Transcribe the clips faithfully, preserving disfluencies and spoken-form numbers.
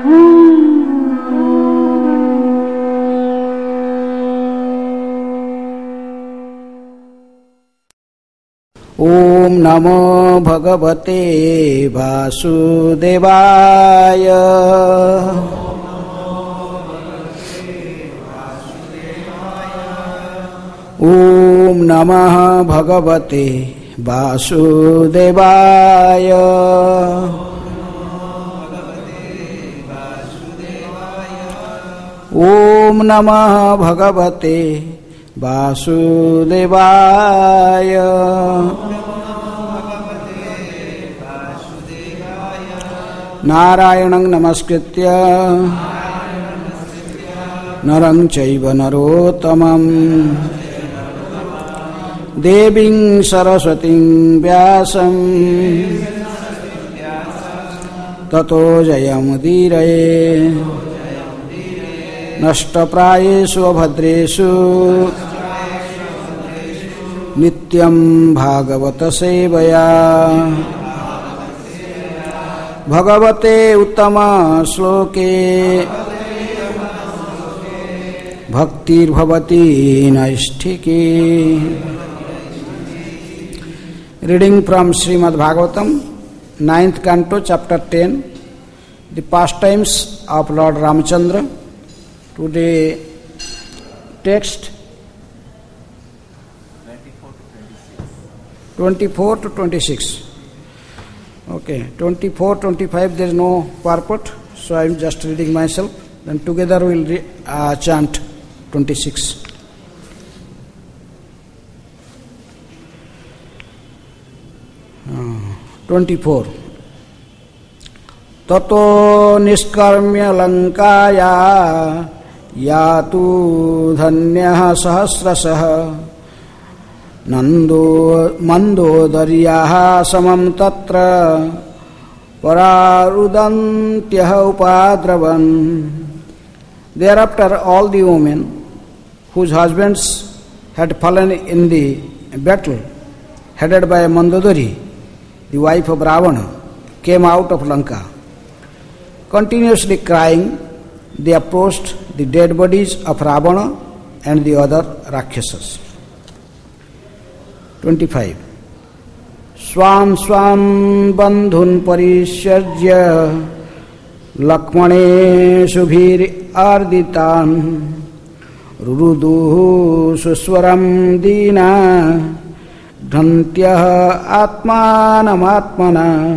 ओम नमो भगवते वासुदेवाय। ओम नमः भगवते वासुदेवाय। ओम नमः भगवते वासुदेवाय। नारायणं नमस्कृत्य नरं चैव नरोत्तमं देवीं सरस्वतीं व्यासं ततो जयमुदीरये। नष्टप्रायेषु अभद्रेषु नित्यं भागवत सेवया। भगवते उत्तम श्लोके भक्तिर्भवति नैष्ठिकी। Reading from Srimad Bhagavatam, ninth canto, chapter ten, the pastimes of Lord Ramachandra. Today text twenty-four to twenty-six. Okay, twenty-four, twenty-five there is no purport, so I am just reading myself. Then together we will re- uh, chant twenty-six. Uh, twenty-four. ततो निष्कर्म्य लंकाया यातु धन्यः सहस्रशः नंदो मंदोदर्याः समं तत्र परारुदन्त्यः उपाद्रवन्. Thereafter all the women whose husbands had fallen in the battle headed by Mandodari, the wife of Ravana, came out of Lanka. Continuously crying, they approached the dead bodies of Ravana and the other Rakshasas. twenty-five. Swan swan bandhun parishajya lakmane subhir arditan ruruduhu suswaram dina dhantyah atmanam atmana.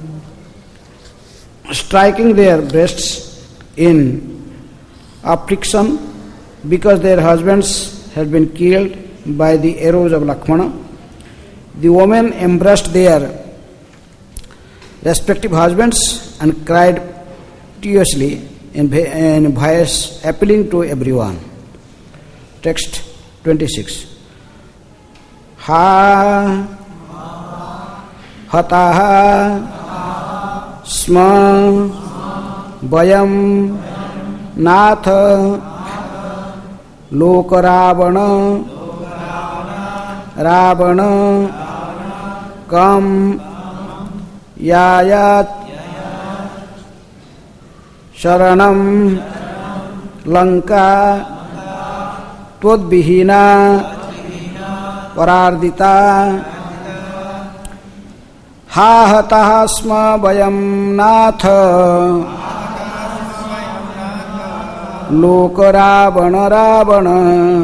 Striking their breasts in affliction because their husbands had been killed by the arrows of Lakshmana, the women embraced their respective husbands and cried piteously in, in voice appealing to everyone. Text twenty-six. Ha hataha sma vayam natha lokaravana ravana kam yayat sharanam lanka tvadvihina parardita. Ha hatah sma vayam natha lokaravana ravana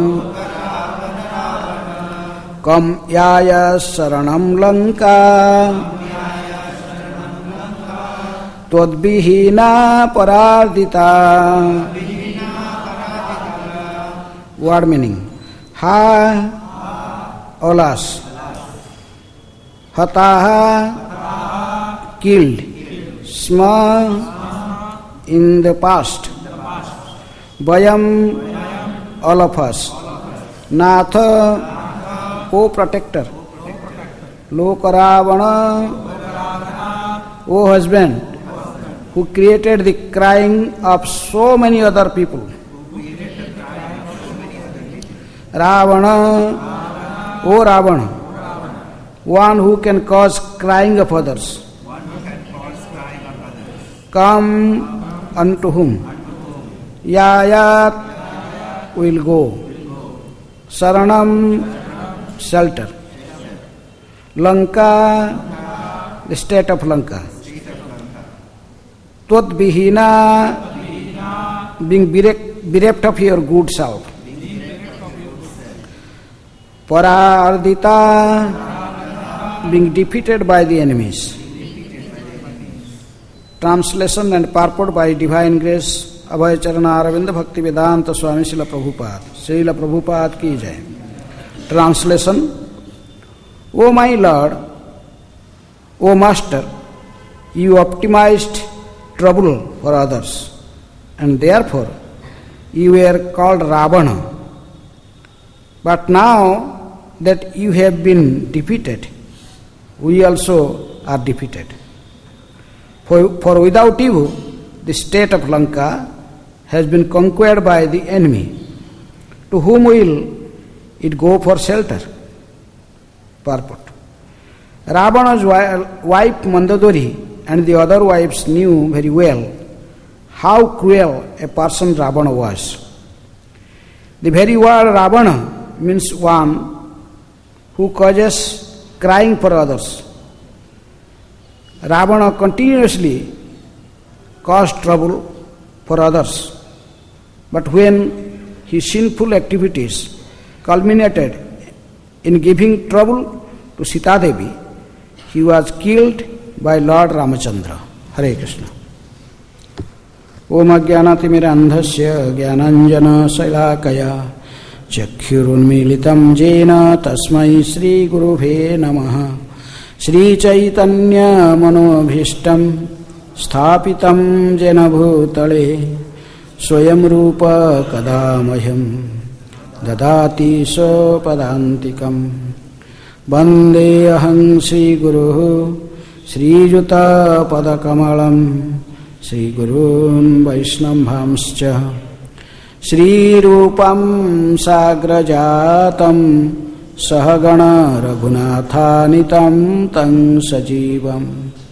kam yaya saranam lanka tvadvihina parardita. Word meaning. Ha, alas. Hataha, killed. Sma, in the past. Vayam, all of us. Natha, co-protector. Lokaravana, O husband, who created the crying of so many other people. Ravana, O Ravana, one who can cause crying of others. Kam, unto whom? Yayat will go. Saranam, shelter. Lanka, the state of Lanka. Tvat-vihina, being bereft of your good self. Parardita, being defeated by the enemies. Translation and purport by Divine Grace, Abhay Charana Aravinda Bhakti Vedanta Swami Srila Prabhupada. Srila Prabhupada ki jai. Translation: O my Lord, O Master, you optimized trouble for others, and therefore you were called Ravana. But now that you have been defeated, we also are defeated. For, for without you, the state of Lanka has been conquered by the enemy. To whom will it go for shelter? Purport: Ravana's wife Mandadori and the other wives knew very well how cruel a person Ravana was. The very word Ravana means one who causes crying for others. Ravana continuously caused trouble for others, but when his sinful activities culminated in giving trouble to Sita Devi, he was killed by Lord Ramachandra. Hare Krishna. Om Ajnanatimmirandhasya Jnananjana Shailakaya Chakshurunmilitam Jena Tasmai Shri Gurubhe Namaha. Shri Chaitanya Manobhishtam Sthapitam Jena Bhutale Swayam Rupa Kadamayam Dadati Sopadantikam Bande Aham Shri Guru Shri Juta Padakamalam Shri Gurun Vaishnavamscha Shri Rupam Sagrajatam Sahagana Raghunathanitam Tang Sajivam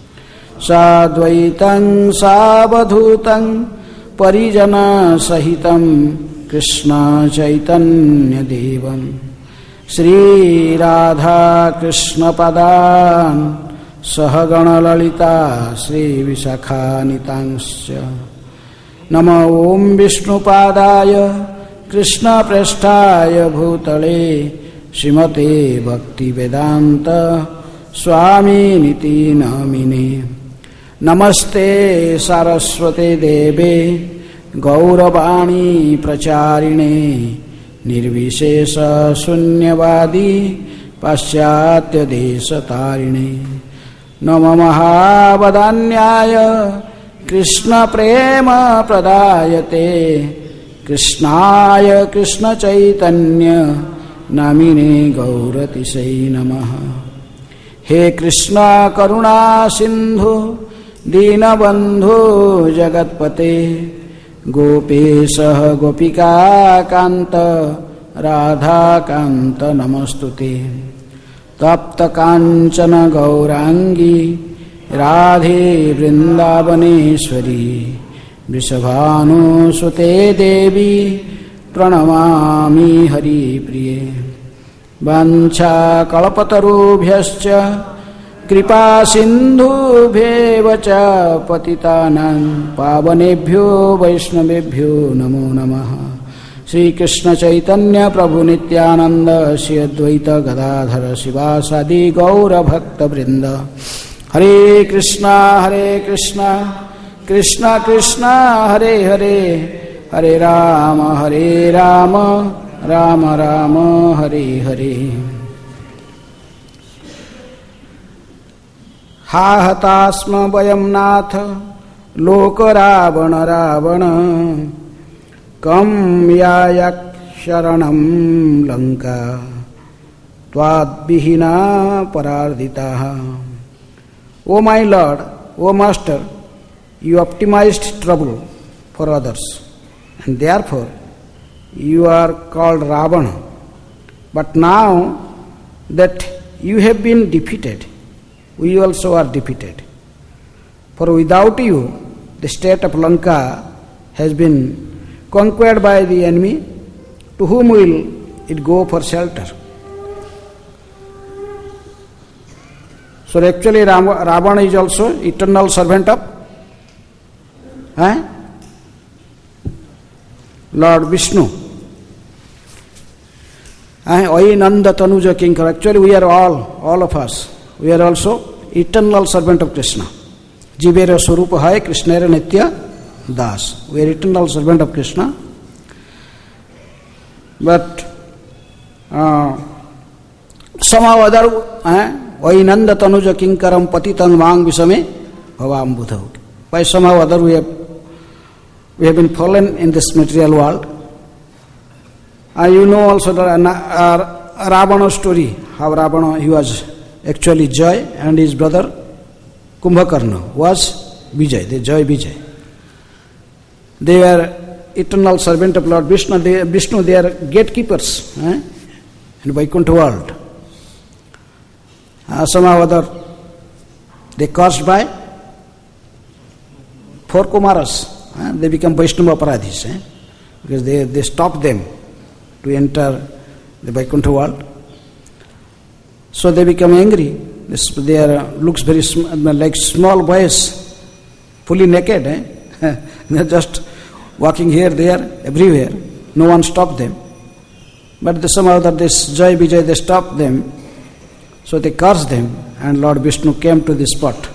Sadvaitam Savadhutam Parijana Sahitam Krishna Chaitanya Devam Shri Radha Krishna Padan Sahagana Lalita Shri Visakhanitamscha Nama Om Vishnu Padaya Krishna Prasthaya Bhutale Srimate Bhakti Vedanta Swami Niti Namine Namaste Saraswate Deve Gauravani Pracharine Nirvishesha Sunyavadi Paschatya Desatarine Nama Mahavadanyaya Krishna Prema Pradayate Krishnaya Krishna Chaitanya Namine Gauratisai Namaha. He Krishna Karuna Sindhu Dinabandhu Jagatpate Gopesha Gopika Kanta Radha Kanta Namastute Tapta Kanchana Gaurangi Radhe Vrindavaneshwari Vrishabhanu Sute Devi Pranamami Hari Priye Vancha Kalpatarubhyascha Kripa Sindhubhyevacha Patitanam Pavanebhyo Vaishnavebhyo Namo Namaha. Shri Krishna Chaitanya Prabhu Nityananda Shri Advaita Gadadhara Sivasadi Gaura Bhakta Vrinda. Hare Krishna Hare Krishna Krishna Krishna Hare Hare Hare Rama Hare Rama Rama Rama Hare Hare. Ha hatasma vayam natha loka ravana ravana kam yayak sharanam lanka tvad-vihina pararditaha. O my Lord, O Master, you optimized trouble for others, and therefore you are called Ravana. But now that you have been defeated, we also are defeated. For without you, the state of Lanka has been conquered by the enemy, to whom will it go for shelter? So actually Ravana is also eternal servant of eh? Lord Vishnu. Oi Nanda Tanuja Kinkar. Actually we are all, all of us, we are also eternal servant of Krishna. Jivera Swarupa Hai Krishnera Nitya Das. We are eternal servant of Krishna. But uh, somehow other eh? Vainanda tanuja kinkaram patitan vang visame bhavam buddha. By somehow or other we have we have been fallen in this material world. And you know also the uh, Ravana story, how Ravana, he was actually Jai and his brother Kumbhakarna was Vijay, the Jai Vijay. They were eternal servant of Lord Vishnu. They, Vishnu, they are gatekeepers eh? in Vaikuntha world. Uh, somehow or other they caused by four Kumaras. Uh, they become Vaishnava Aparadhis eh? because they, they stopped them to enter the Vaikuntha world. So they become angry. This, they are, looks very sm- like small boys, fully naked. Eh? They are just walking here, there, everywhere. No one stopped them. But the, somehow that this Jai Vijay, they stopped them. So they cursed them, and Lord Vishnu came to this spot.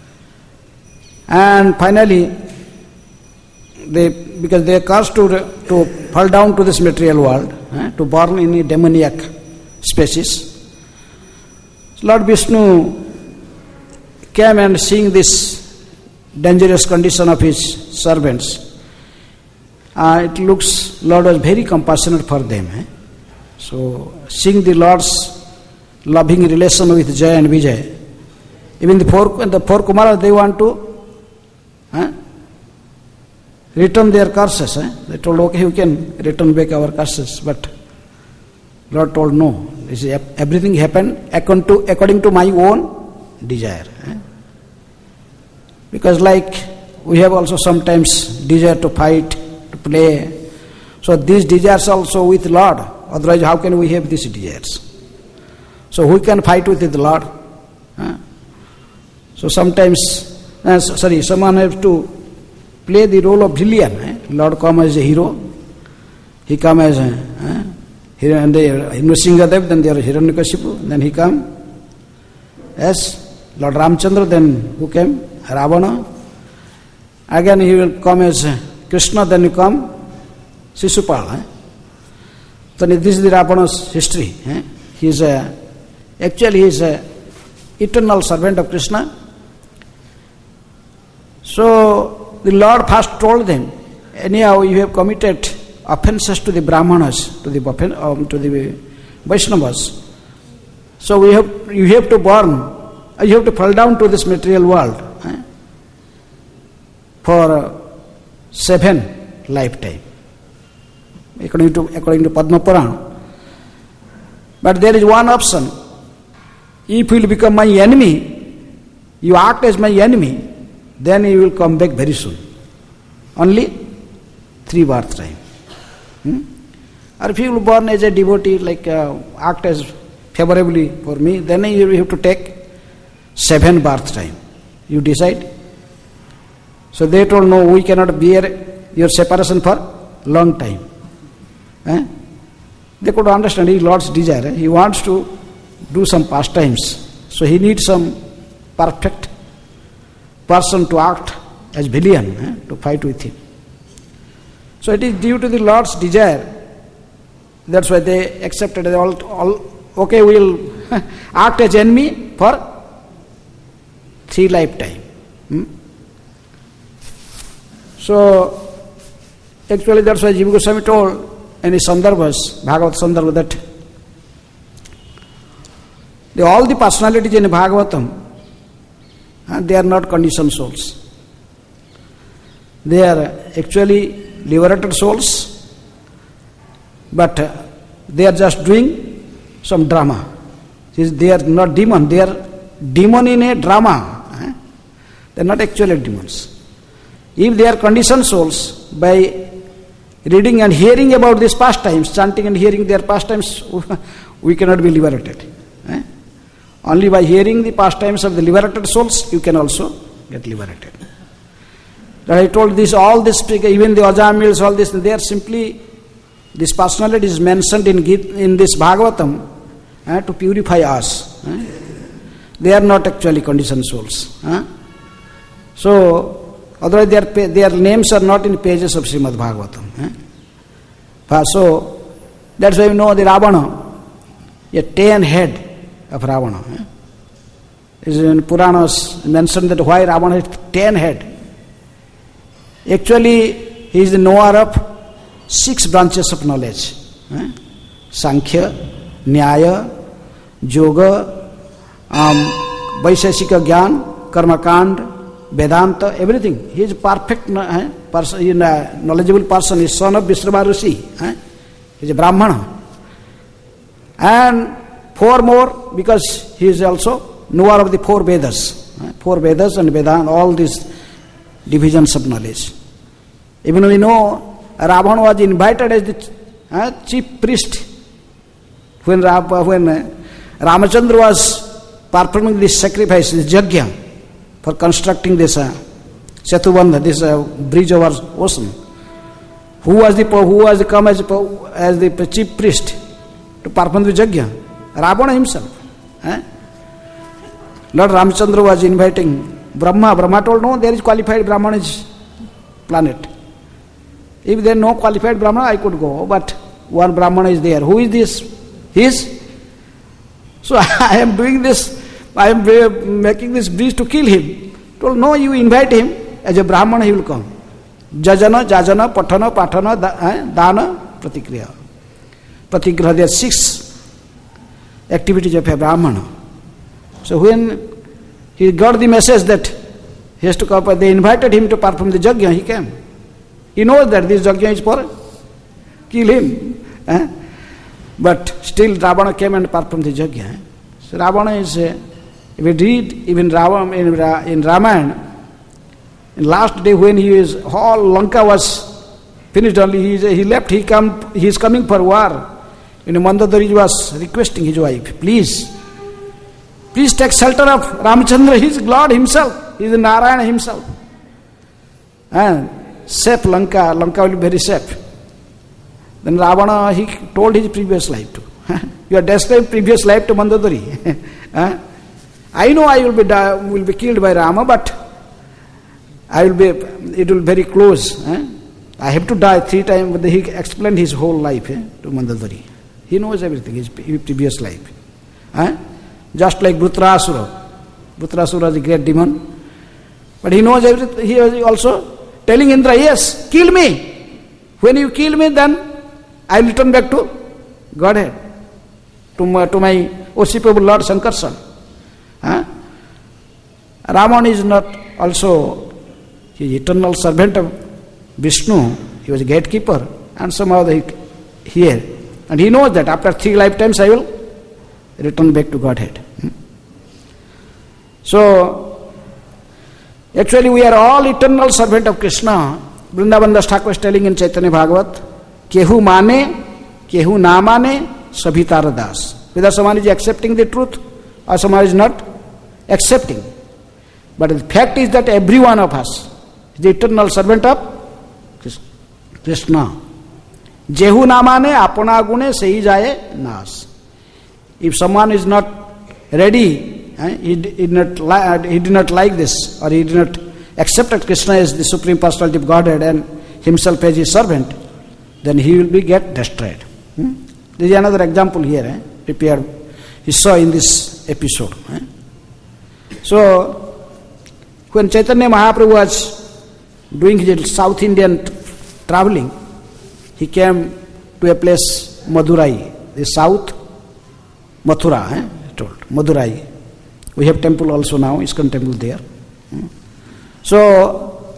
And finally, they, because they are cursed to, to fall down to this material world, eh, to born in a demoniac species. So Lord Vishnu came and seeing this dangerous condition of his servants. Uh, it looks, Lord was very compassionate for them. Eh? So seeing the Lord's loving relation with Jai and Vijay, even the four, the four Kumaras, they want to eh, return their curses. Eh? They told, okay, you can return back our curses. But Lord told, no, this is, everything happened according to, according to my own desire. Eh? Because like we have also sometimes desire to fight, to play. So these desires also with Lord. Otherwise, how can we have these desires? So who can fight with the Lord? Huh? So sometimes, uh, sorry, someone has to play the role of villain. Eh? Lord come as a hero. He come as a eh? and they Nrsingadev, then they are Hiranyakashipu, then he come as Lord Ramchandra, then who came? Ravana. Again he will come as Krishna, then he come Sisupal. Eh? So this is the Ravana's history. Eh? He is a Actually, he is an eternal servant of Krishna. So, the Lord first told them, anyhow, you have committed offenses to the Brahmanas, to the, um, to the Vaishnavas. So, we have, you have to born, you have to fall down to this material world eh, for uh, seven lifetime, according to, according to Padma Purana. But there is one option. If you will become my enemy, you act as my enemy, then you will come back very soon. Only three birth time. Hmm? Or if you will born as a devotee, like uh, act as favorably for me, then you have to take seven birth time. You decide. So they told, no, we cannot bear your separation for long time. Eh? They could understand his Lord's desire. Eh? He wants to do some pastimes. So he needs some perfect person to act as villain, eh, to fight with him. So it is due to the Lord's desire. That's why they accepted all, all okay, we will act as enemy for three lifetime. Hmm? So actually that's why Jiva Goswami told in his Sandarbhas, Bhagavad Sandarbha, that The, all the personalities in Bhagavatam, uh, they are not conditioned souls. They are actually liberated souls, but uh, they are just doing some drama. They are not demon, they are demon in a drama. Eh? They are not actually demons. If they are conditioned souls, by reading and hearing about these pastimes, chanting and hearing their pastimes, we cannot be liberated. Eh? Only by hearing the pastimes of the liberated souls, you can also get liberated. That I told this, all this, even the Ajamils, all this, they are simply, this personality is mentioned in in this Bhagavatam eh, to purify us. Eh? They are not actually conditioned souls. Eh? So, otherwise their, their names are not in pages of Srimad Bhagavatam. Eh? So, that's why we know the Ravana, a ten head of Ravana. Eh? It is in Puranas mentioned that why Ravana has ten head. Actually, he is the knower of six branches of knowledge. Eh? Sankhya, Nyaya, Yoga, um, Vaisheshika Gyan, Karmakand, Vedanta, everything. He is a perfect eh, person, he is a knowledgeable person. He is son of Vishrava Rishi. Eh? He is a Brahmana. And four more, because he is also knower of the four Vedas. Eh? Four Vedas and Vedanta, all these divisions of knowledge. Even we know Ravana was invited as the uh, chief priest when, Ra- when uh, Ramachandra was performing this sacrifice, this yajna, for constructing this uh, Setubandha, this uh, bridge over ocean. Who was the who was the come as, as the chief priest to perform the yajna? Ravana himself. Eh? Lord Ramachandra was inviting Brahma. Brahma told, no, there is qualified Brahmanish planet. If there is no qualified Brahmana, I could go, but one Brahmana is there. Who is this? He is. So I am doing this, I am making this bridge to kill him. Told, no, you invite him, as a Brahmana he will come. Jajana, Jajana, Patana, Patana, Dana, Pratikriya. Pratikriya, there are six activities of a Brahmana. So when he got the message that he has to come, they invited him to perform the yajna, he came. He knows that this yajna is for kill him. Eh? But still Ravana came and performed the yajna. So Ravana is, uh, if we read even Ravana, in, in Ramayana, in last day when he is, all Lanka was finished only, he, is, he left, he come, he is coming for war. You know, Mandodari was requesting his wife, please, please take shelter of Ramachandra, he is God himself, he is Narayana himself. And safe Lanka, Lanka will be very safe. Then Ravana, he told his previous life too. You are describing previous life to Mandodari. I know I will be die, will be killed by Rama, but I will be, it will be very close. I have to die three times, but he explained his whole life to Mandodari. He knows everything, his previous life. Just like Vritrasura. Vritrasura is a great demon. But he knows everything. He was also telling Indra, yes, kill me. When you kill me, then I will return back to Godhead, to my, to my worshipable Lord Sankarshan. Huh? Ravana is not also, he is eternal servant of Vishnu. He was a gatekeeper, and somehow he here. And he knows that after three lifetimes I will return back to Godhead. Hmm? So, actually we are all eternal servant of Krishna. Vrindavan Das Thakur is telling in Chaitanya Bhagavat, Kehu mane, kehu na mane, sabhi tara das. Whether someone is accepting the truth or someone is not accepting. But the fact is that every one of us is the eternal servant of Krishna. Jehu na mane, apana gune sehi jaye nas. If someone is not ready, eh, he, did not li- he did not like this, or he did not accept that Krishna is the Supreme Personality of Godhead and himself as his servant, then he will be get destroyed. Hmm? There is another example here, eh, prepared, he saw in this episode. Eh. So, when Chaitanya Mahaprabhu was doing his South Indian t- traveling, he came to a place, Madurai, the South Mathura, eh, told, Madurai. We have temple also now, ISKCON temple there. Hmm. So,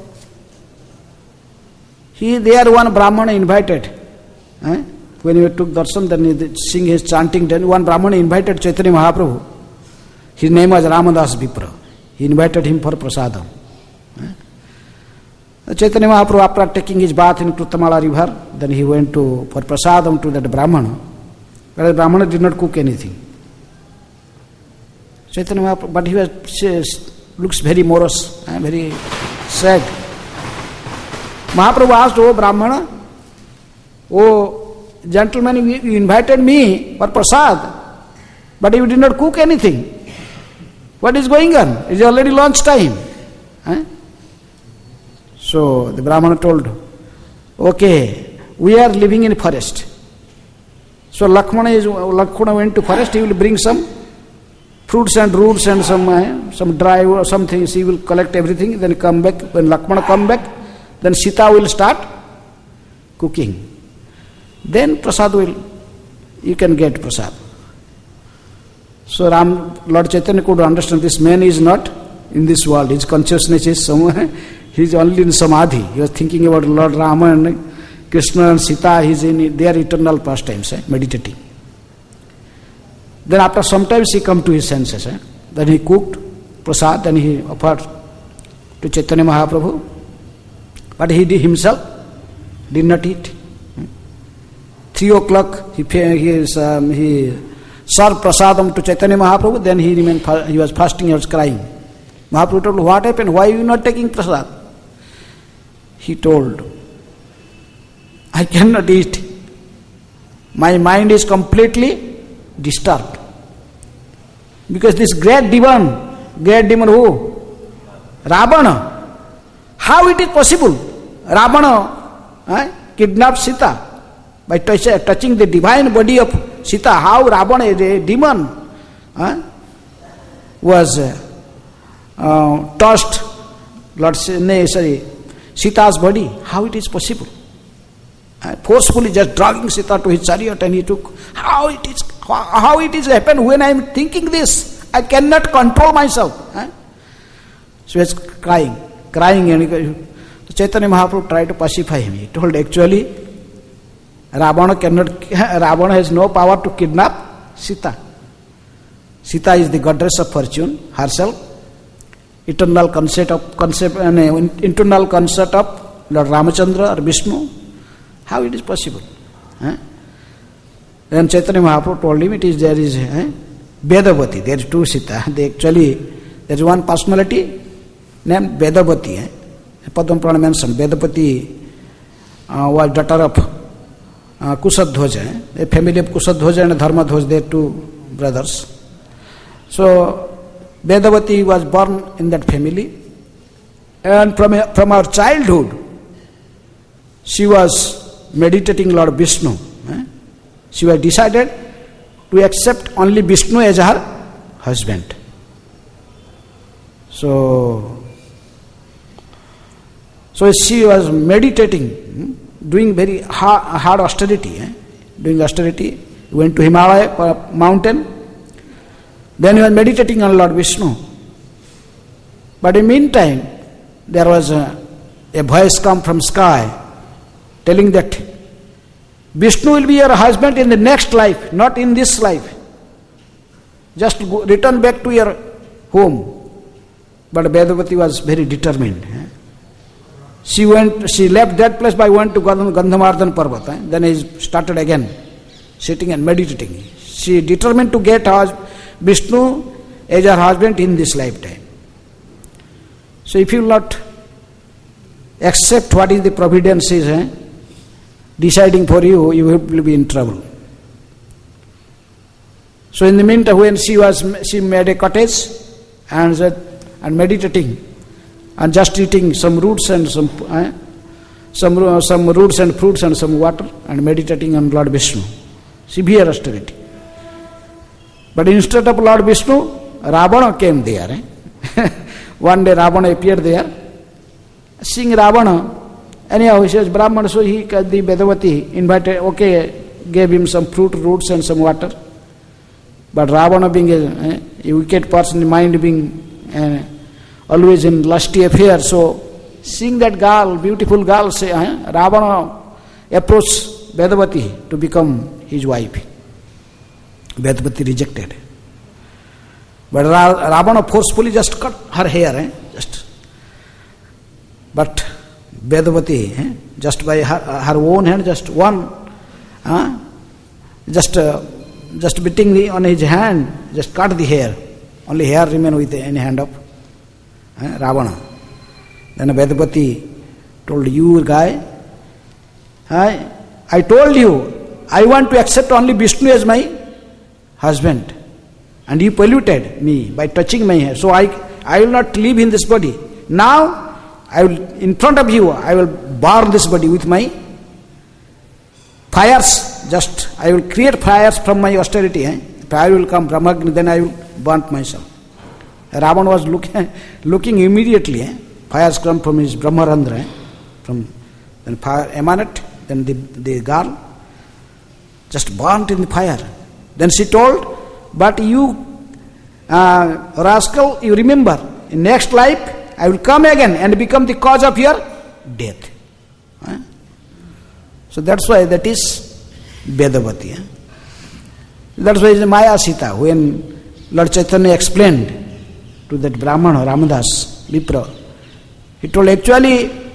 he there one Brahmana invited. Eh? When he took darshan, then he sing his chanting, then one Brahmana invited Chaitanya Mahaprabhu. His name was Ramadas Vipra. He invited him for prasadam. Eh? Chaitanya Mahaprabhu, after taking his bath in Krutamala river, then he went to for prasadam to that Brahmana. But the Brahmana did not cook anything. Chaitanya Mahaprabhu, but he was looks very morose, eh, very sad. Mahaprabhu asked, "Oh Brahmana, oh gentleman, you invited me for prasad, but you did not cook anything. What is going on? It is already lunch time." Eh? So the Brahmana told, "Okay, we are living in forest. So Lakshmana is Lakshmana went to forest. He will bring some fruits and roots and some uh, some dry or some things. He will collect everything. Then come back. When Lakshmana come back, then Sita will start cooking. Then prasad will you can get prasad." So Ram Lord Chaitanya could understand this man is not in this world. His consciousness is somewhere. He is only in samadhi. He was thinking about Lord Rama and Krishna and Sita. He is in their eternal pastimes, eh, meditating. Then after some time he come to his senses. Eh. Then he cooked prasad, then he offered to Chaitanya Mahaprabhu. But he did himself did not eat. Three o'clock he he, is, um, he served prasadam to Chaitanya Mahaprabhu. Then he remained. He was fasting. He was crying. Mahaprabhu told, "What happened? Why are you not taking prasad?" He told, "I cannot eat. My mind is completely disturbed. Because this great demon, great demon who? Ravana. How it is possible? Ravana eh, kidnapped Sita by touch, touching the divine body of Sita. How Ravana, a demon, eh, was uh, uh, touched Lord, no, sorry, Sita's body. How it is possible? Uh, forcefully just dragging Sita to his chariot, and he took. How it is? How, how it is happened when I am thinking this? I cannot control myself." Eh? So he was crying, crying, and he, Chaitanya Mahaprabhu tried to pacify him. He told, "Actually, Ravana cannot. Ravana has no power to kidnap Sita. Sita is the goddess of fortune herself. Eternal concept of concept, uh, internal concept of Lord Ramachandra or Vishnu. How it is possible?" Eh? Then Chaitanya Mahaprabhu told him, "It is there is eh, Vedavati. There is two Sita. They actually there is one personality named Vedavati. Eh? Padma Purana mentioned Vedavati uh, was daughter of uh, Kusadhwaja. Eh? A family of Kusadhwaja and Dharmadhwaja. They are two brothers. So Vedavati was born in that family, and from from her childhood, she was meditating Lord Vishnu. Eh? She was decided to accept only Vishnu as her husband. So, so she was meditating, doing very hard, hard austerity, eh? doing austerity. Went to Himalaya mountain. Then he was meditating on Lord Vishnu. But in the meantime, there was a, a voice come from sky telling that Vishnu will be your husband in the next life, not in this life. Just go, return back to your home. But Vedavati was very determined. Eh? She went. She left that place by went to Gandhamardhan Parvat. Eh? Then he started again, sitting and meditating. She determined to get her Vishnu as her husband in this lifetime. So if you will not accept what is the providence is eh, deciding for you, you will be in trouble. So in the meantime, when she was, she made a cottage and and meditating and just eating some roots and some eh, some uh, some roots and fruits and some water and meditating on Lord Vishnu. Severe austerity. But instead of Lord Vishnu, Ravana came there. Eh? One day Ravana appeared there. Seeing Ravana, anyhow he says Brahman, so he, the Vedavati invited, okay, gave him some fruit, roots and some water. But Ravana being a, eh, a wicked person, mind being eh, always in lusty affair, so seeing that girl, beautiful girl, say, eh, Ravana approached Vedavati to become his wife. Vedavati rejected. But Ravana forcefully just cut her hair. Eh? Just. But Vedavati, eh? just by her, her own hand, just one, uh, just uh, just beating the, on his hand, just cut the hair. Only hair remain with any hand of eh, Ravana. Then Vedavati told, you guy, I, I told you, I want to accept only Vishnu as my husband. And you polluted me by touching my hair. So I, I will not live in this body. Now, I will, in front of you, I will burn this body with my fires. Just, I will create fires from my austerity. Eh? Fire will come, Brahmagni, then I will burn myself. Ravana was looking, looking immediately. Eh? Fires come from his Brahmarandra. Eh? From then fire emanate, then the, the girl just burnt in the fire. Then she told, but you, uh, rascal, you remember, in next life, I will come again and become the cause of your death. Eh? So that's why that is Vedavati. Eh? That's why it is Maya Sita. When Lord Chaitanya explained to that Brahmana, Ramadas, Vipra, he told actually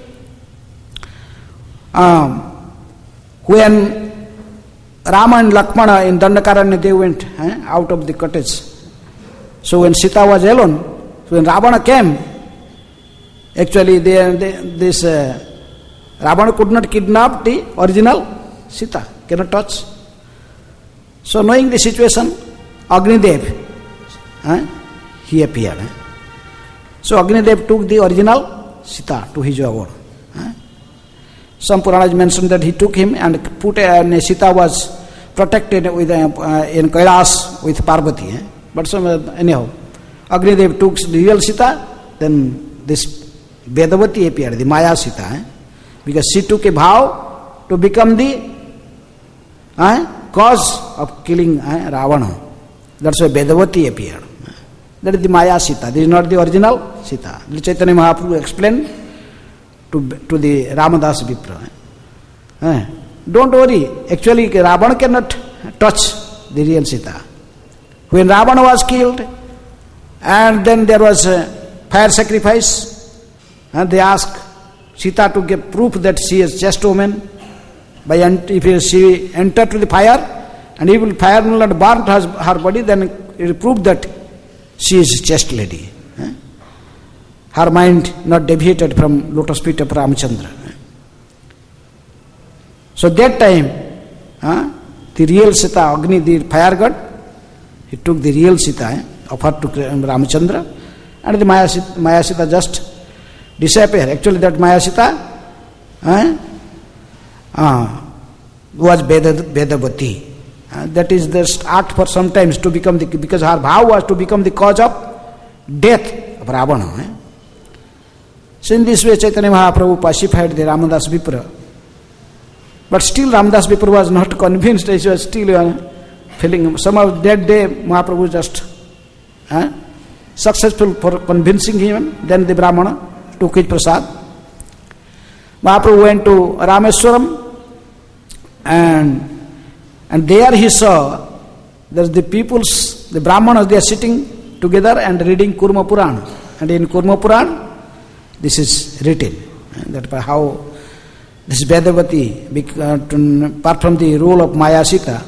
um, when Rama and Lakshmana in Dandakaranya, they went eh, out of the cottage. So when Sita was alone, so when Ravana came, actually, they, they, this uh, Ravana could not kidnap the original Sita, cannot touch. So, knowing the situation, Agnidev, uh, he appeared. Uh. So, Agnidev took the original Sita to his abode. Uh. Some Puranas mentioned that he took him and put uh, Sita was protected with uh, uh, in Kailas with Parvati. Uh. But some, uh, anyhow, Agnidev took the real Sita, then this Vedavati appeared, the Maya Sita, eh? Because she took a vow to become the eh, cause of killing eh, Ravana. That's why Vedavati appeared. That is the Maya Sita. This is not the original Sita. The Chaitanya Mahaprabhu explained to, to the Ramadas Vipra. Eh? Don't worry, actually Ravana cannot touch the real Sita. When Ravana was killed, and then there was a fire sacrifice, and they asked Sita to give proof that she is chaste woman. By if she entered to the fire, and if the fire will not burn her, her body, then it will prove that she is a chaste lady. Her mind not deviated from lotus feet of Ramachandra. So that time, uh, the real Sita, Agni, the fire god, he took the real Sita, eh, offered to Ramachandra, and the Maya Sita, Maya Sita just disappear. Actually, that Maya Sita eh, uh, was Vedavati. Uh, that is the start for sometimes to become the, because her vow was to become the cause of death of Ravana. Eh? So in this way, Chaitanya Mahaprabhu pacified the Ramadas Vipra. But still, Ramadas Vipra was not convinced. He was still uh, feeling. Somehow that day, Mahaprabhu just uh, successful for convincing him. Then the Brahmana took his prasad. Mahaprabhu went to Rameswaram, and and there he saw that the peoples, the Brahmanas, they are sitting together and reading Kurma Puran. And in Kurma Puran, this is written, that how this Vedavati, uh, apart from the rule of Maya Sita.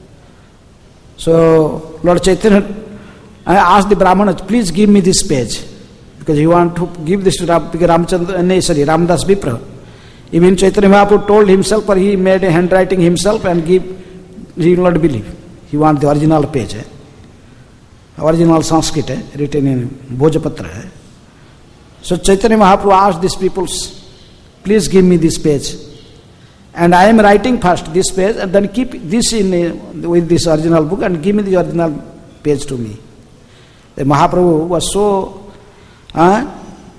So Lord Chaitanya asked the Brahmanas, please give me this page. Because he want to give this to Ram, Ramchandra, no, sorry, Ramadas Vipra. Even Chaitanya Mahaprabhu told himself, or he made a handwriting himself and give, he will not believe. He want the original page, eh? Original Sanskrit, eh? Written in Bhojapatra. Eh? So Chaitanya Mahaprabhu asked these peoples, please give me this page. And I am writing first this page, and then keep this in uh, with this original book and give me the original page to me. The Mahaprabhu was so Uh,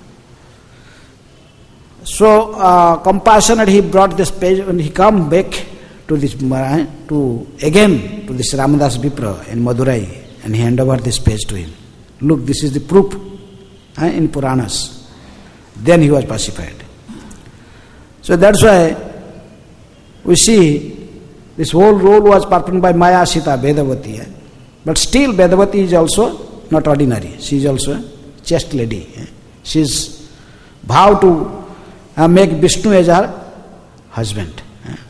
so uh, compassionate, he brought this page and he come back to this uh, to again to this Ramadas Vipra in Madurai, and he hand over this page to him. Look, this is the proof uh, in Puranas. Then he was pacified. So that's why we see this whole role was performed by Maya Sita, Vedavati. Eh? But still Vedavati is also not ordinary. She is also a chaste lady. Eh? She is vowed to uh, make Vishnu as her husband.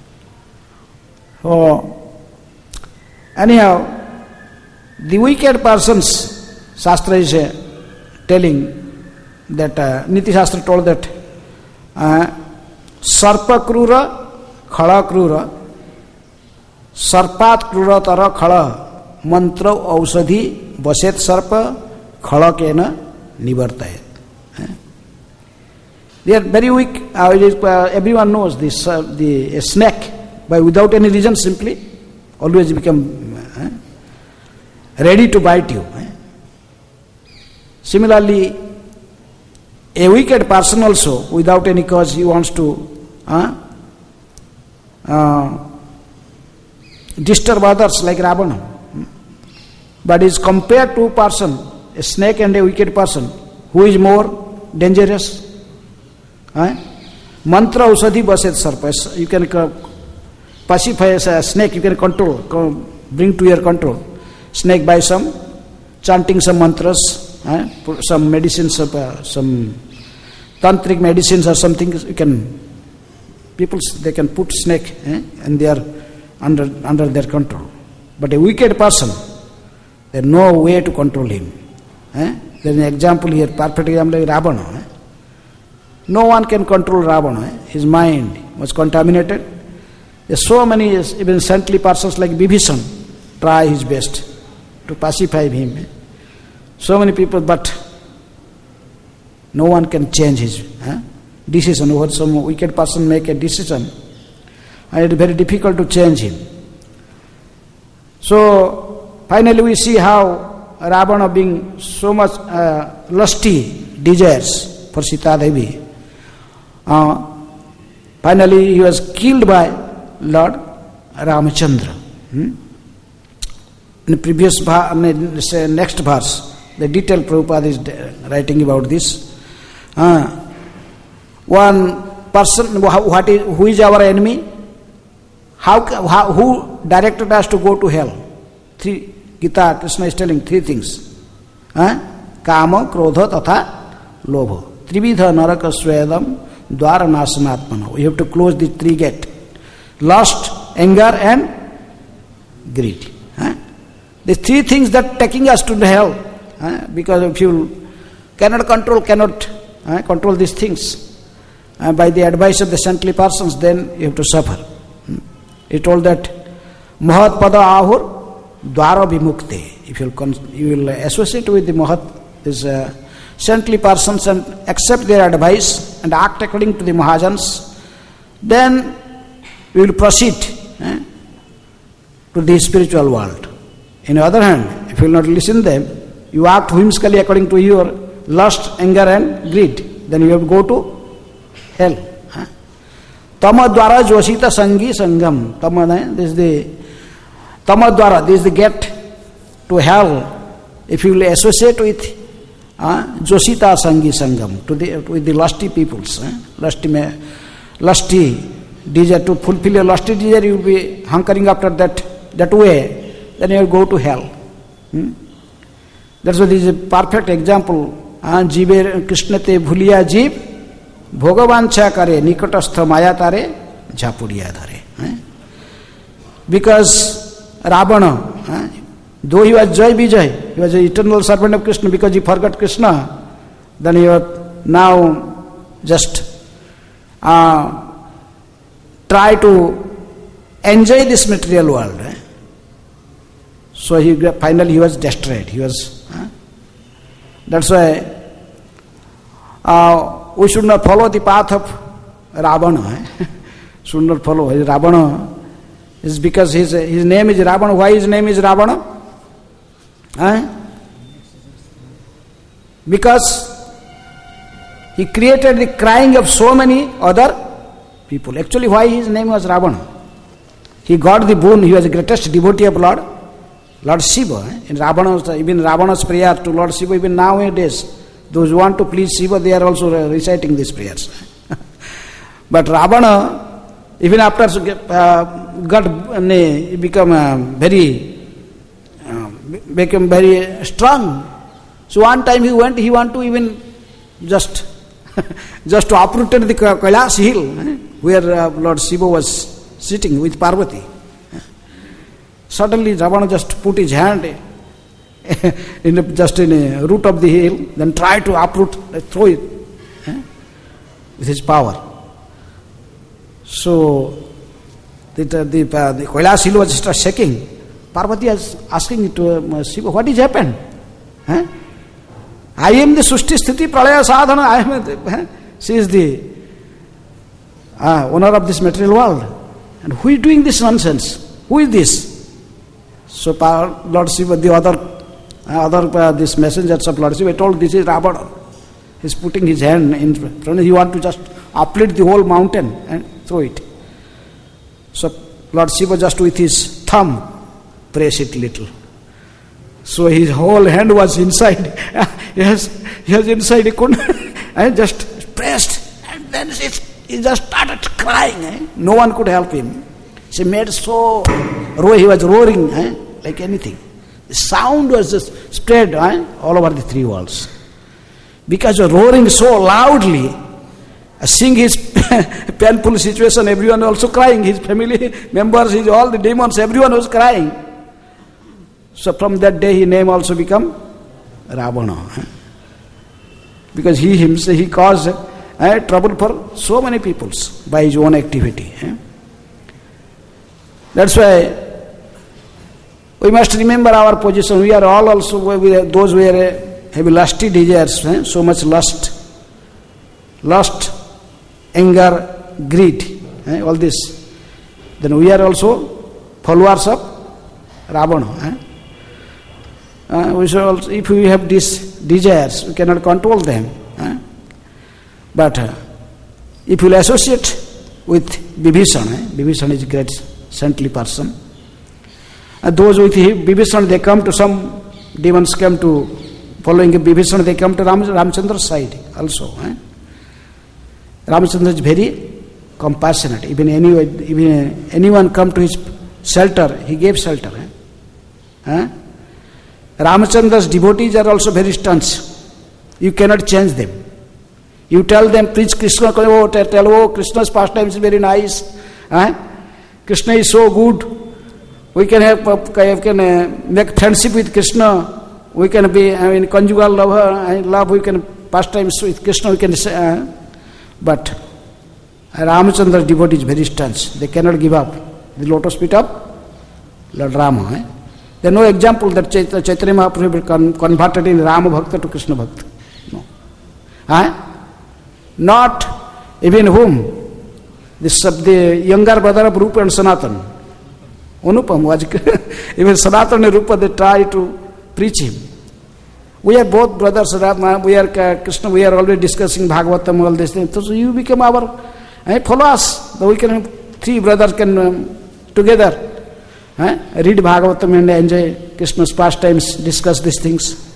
So, anyhow, the wicked persons, Shastra is uh, telling that, uh, Niti Shastra told that, uh, Sarpa krura, khala krura, sarpat krura tara khala, mantra ausadhi, vaset sarpa, khala kena nivartayet. They are very weak. Uh, everyone knows this. Uh, the a snake, by without any reason, simply always become uh, ready to bite you. Uh. Similarly, a wicked person also, without any cause, he wants to uh, uh, disturb others, like Ravana. But is compared to a person, a snake and a wicked person, who is more dangerous? Mantra ausadhi baset sarpa. You can pacify a snake, you can control, bring to your control. Snake by some chanting some mantras, eh? some medicines, uh, some tantric medicines or something. You can, people, they can put snake eh? and they are under under their control. But a wicked person, there is no way to control him. Eh? There is an example here, perfect example like Ravana. Eh? No one can control Ravana. Eh? His mind was contaminated. There are so many, even saintly persons like Bibhishan, try his best to pacify him. Eh? So many people, but no one can change his eh? decision. Or some wicked person make a decision, and it is very difficult to change him. So, finally we see how Ravana, being so much uh, lusty desires for Sita Devi, uh, finally he was killed by Lord Ramachandra. Hmm? In the previous verse, next verse, the detailed Prabhupada is writing about this. Uh, one person, what is, who is our enemy? How, how who directed us to go to hell? Three, Gita, Krishna is telling three things. Uh, Kama, Krodha, Tatha, Lobha. Trividha naraka swedam dwara nasanatmana. We have to close the three gates. Lust, anger and greed. Uh, the three things that taking us to the hell. Uh, because if you cannot control, cannot uh, control these things uh, by the advice of the saintly persons, then you have to suffer. Hmm. He told that Mahat Pada Ahur Dwara Vimukte. If you will, you will associate with the Mahat, these uh, saintly persons, and accept their advice and act according to the Mahajans, then you will proceed eh, to the spiritual world. On the other hand, if you will not listen to them, you act whimsically according to your lust, anger and greed, then you have to go to hell. Tama dwara josita sangi sangam. Tama, this is the Tama dwara, this is the gate to hell. If you will associate with uh, josita sangi sangam, to the with the lusty peoples, eh? lusty, lusty desire, to fulfill your lusty desire, you will be hankering after that that way, then you will go to hell. Hmm? That's why this is a perfect example. Jive Krishna te bhuliya jiv bhogavancha kare nikatastha maya tare japuriya dhare. Because Ravana, though he was Jai Vijay, he was an eternal servant of Krishna, because he forgot Krishna, then he was now just uh, try to enjoy this material world. Eh? So he finally he was destroyed. He was. Eh? That's why uh, we should not follow the path of Ravana. Eh? Should not follow Ravana. Is because his his name is Ravana. Why his name is Ravana? Eh? Because he created the crying of so many other people. Actually, why his name was Ravana? He got the boon. He was the greatest devotee of Lord Lord Shiva. Eh? In Ravana's, even Ravana's prayer to Lord Shiva, even nowadays, those who want to please Shiva, they are also reciting these prayers. But Ravana, even after uh, got uh, become uh, very uh, become very strong. So one time he went, he want to even just just to uprooted the Kailas hill, eh, where uh, Lord Shiva was sitting with Parvati. Suddenly Ravana just put his hand in the, just in a root of the hill, then tried to uproot, throw it eh, with his power. So the the, uh, the Kailas hill was just shaking. Parvati was asking to uh, Shiva, what has happened? Eh? I am the Sushti Sthiti Pralaya Sadhana. I am the, eh? She is the uh, owner of this material world. And who is doing this nonsense? Who is this? So Lord Shiva, the other, uh, other uh, this messengers of Lord Shiva told, this is Ravana. He is putting his hand in front. He want to just uplift the whole mountain and throw it. So Lord Shiva just with his thumb press it little. So his whole hand was inside. yes, he was inside. He couldn't. and just pressed, and then it, he just started crying. Eh? No one could help him. She made so roar. He was roaring eh? like anything. The sound was just spread eh? all over the three walls. Because of roaring so loudly, seeing his painful situation, everyone also crying. His family members, his all the demons, everyone was crying. So from that day, his name also become Ravana. Because he himself, he caused eh, trouble for so many peoples by his own activity. Eh. That's why we must remember our position. We are all also, we are, those who are, have lusty desires, eh, so much lust, lust, anger, greed, eh, all this. Then we are also followers of Ravana. Eh. Uh, we should also, if we have these desires, we cannot control them. Eh? But uh, if you will associate with Bibhishan, eh? Bibhishan is a great saintly person. And those with Bibhishan, they come to some demons come to following Bibhishan, they come to Ram, Ramchandra's side also. Eh? Ramchandra is very compassionate. Even any, even anyone come to his shelter, he gave shelter. Eh? Eh? Ramachandra's devotees are also very staunch. You cannot change them. You tell them, preach Krishna, oh, tell, oh, Krishna's pastime is very nice. Eh? Krishna is so good. We can have, we can uh, make friendship with Krishna. We can be I mean, conjugal love, uh, love. We can pastimes with Krishna. We can say, uh, but Ramachandra's devotees very staunch. They cannot give up the lotus feet of Lord Rama. Eh? There is no example that Chaitanya Mahaprabhu converted in Rama Bhakta to Krishna Bhakta. No. Huh? Not even whom? This, the younger brother of Rupa and Sanatan. Anupam was even Sanatan and Rupa, they try to preach him. We are both brothers, we are Krishna, we are always discussing Bhagavatam, all these things. So you become our, eh, follow us. So we can, three brothers can um, together. Eh? Read Bhagavatam and enjoy Krishna's pastimes, discuss these things.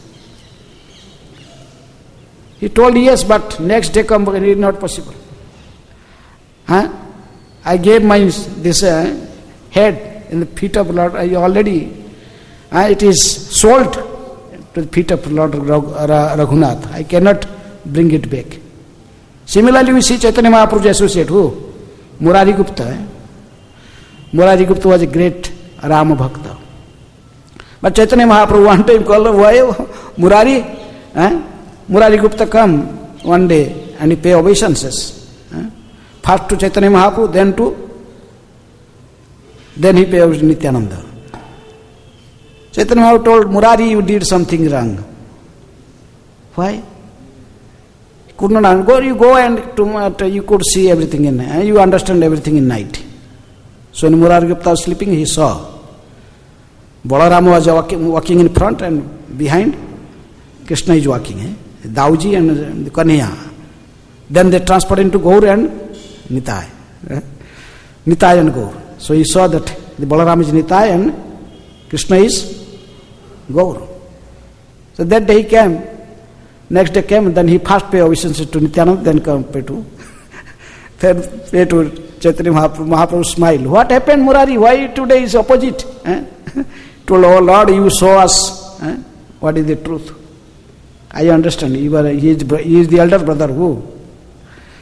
He told yes, but next day come, it is not possible. Huh? I gave my this uh, head in the feet of Lord, I already, uh, it is sold to the feet of Lord Raghunath. I cannot bring it back. Similarly, we see Chaitanya Mahaprabhu's associate, who? Murari Gupta. Eh? Murari Gupta was a great Rama Bhakta. But Chaitanya Mahaprabhu one time called him, why Murari? Eh? Murari Gupta come one day and he pay obeisances. Eh? First to Chaitanya Mahaprabhu, then to, then he pay Nityananda. Chaitanya Mahaprabhu told Murari, you did something wrong. Why? Could not go. You go and to, you could see everything in, eh? You understand everything in night. So when Murari Gupta was sleeping, he saw Balarama was walking, walking in front and behind Krishna is walking. Eh? Dauji and Kanhaiya. Then they transferred into Gaur and Nitai. Eh? Nitai and Gaur. So he saw that the Balarama is Nitai and Krishna is Gaur. So that day he came. Next day came, then he first paid obeisance to Nityananda, then come pay to then pay to Chaitanya Mahaprabhu. Mahaprabhu smiled. What happened, Murari? Why today is opposite? Eh? Told, oh Lord, you show us eh? what is the truth. I understand. You are, he, is, he is the elder brother. Who?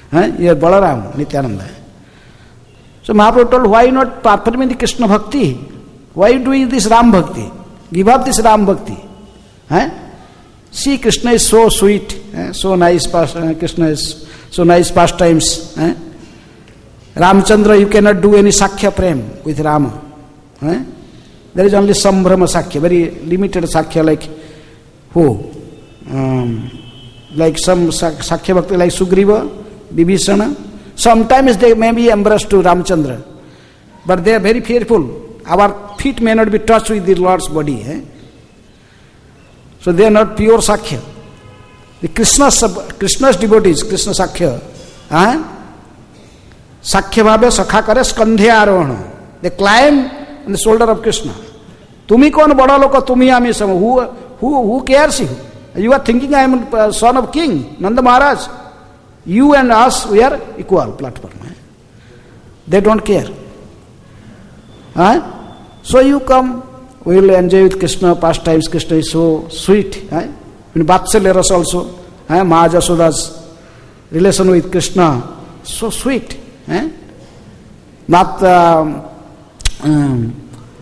Eh? Here Balaram, Nityananda. So Mahaprabhu told, why not performing the Krishna Bhakti? Why doing this Ram Bhakti? Give up this Ram Bhakti. Eh? See, Krishna is so sweet, eh? so nice, past, uh, Krishna is so nice pastimes. Eh? Ramchandra, you cannot do any Sakhya Prem with Rama. Eh? There is only Sambhrama Sakhya, very limited Sakhya, like who? Um, like some Sakhya Bhakti, like Sugriva, Vibhishana. Sometimes they may be embraced to Ramchandra, but they are very fearful. Our feet may not be touched with the Lord's body. Eh? So they are not pure Sakhya. The Krishna's, Krishna's devotees, Krishna Sakhya, eh? Sakhya Bhave Sakha Kare Skandhe Arohana. They climb on the shoulder of Krishna. Tumi kon bada loka tumi ami sama. Who, who, who cares you? You are thinking I am a son of king, Nanda Maharaj. You and us, we are equal platform. Eh? They don't care. Eh? So you come, we will enjoy with Krishna pastimes. Krishna is so sweet. Eh? In Vatsalya Rasa also, eh? Maha Jasoda's relation with Krishna, so sweet. Eh? Not um, um,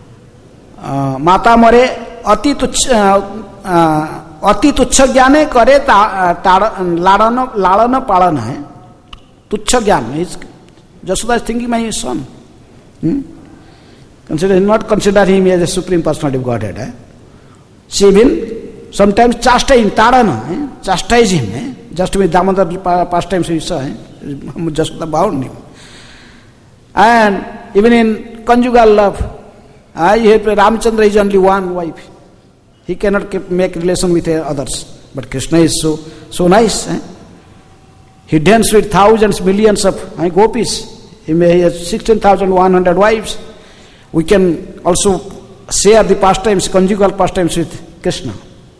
uh, Mata Mare Ati Tuchha Ati Tuchha Gyane Kare Ladana Ladana Palana. Eh? Tuchha Gyan. Jasoda is thinking my son. Hmm? Consider not consider him as a supreme personality of Godhead. Eh? She will sometimes chastise him, Tadana, eh? chastise him. Eh? Just with Damodar pastimes we saw, eh? just bound him. And even in conjugal love, uh, Ramchandra is only one wife. He cannot keep, make relation with others. But Krishna is so so nice. Eh? He dances with thousands, millions of eh, gopis. He may have sixteen thousand one hundred wives. We can also share the pastimes, conjugal pastimes with Krishna.